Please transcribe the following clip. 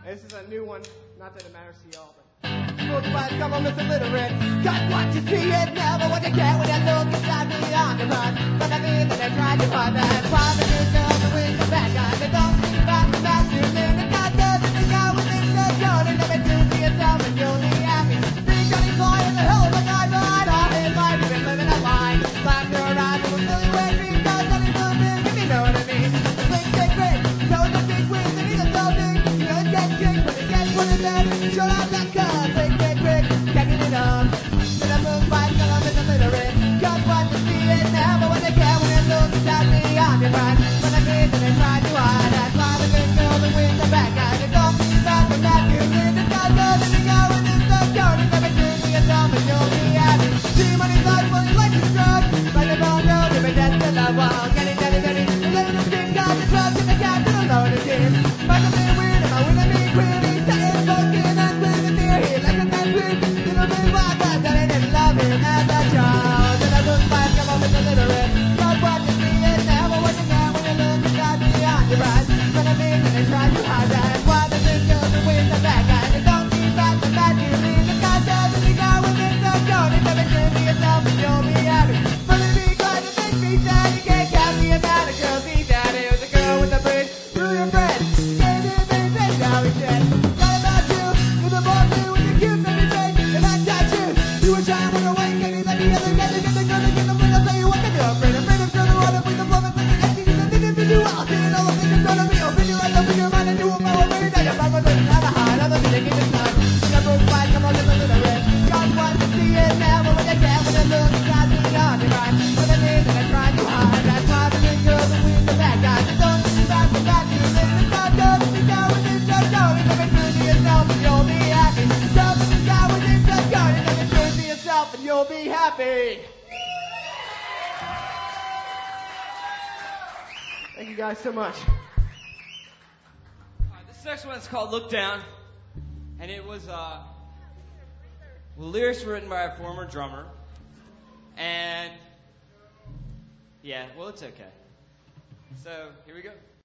This is a new one. Not that it matters to y'all, but. Multiplied, come on, Mr. Literate. Got what you see and never what you get when you look inside me on the run. But I mean that I tried to find that private news girls and with the bad guys. They don't think about the masculine. The God doesn't think I was in the zone. And never do to yourself and you'll be happy. Big Johnny Boy in the hell of a guy, but all his life he's been living a lie. Slapped her around with a silly way because nothing moving, if you know what I mean. The big dick rig, toes a big wings, and he's a so big. You don't get kicked, but he gets one of them. Shut up that cuss. You'll be happy. Thank you guys so much. This next one's called Look Down. And it was, lyrics were written by a former drummer. And, yeah, well, it's okay. So, here we go.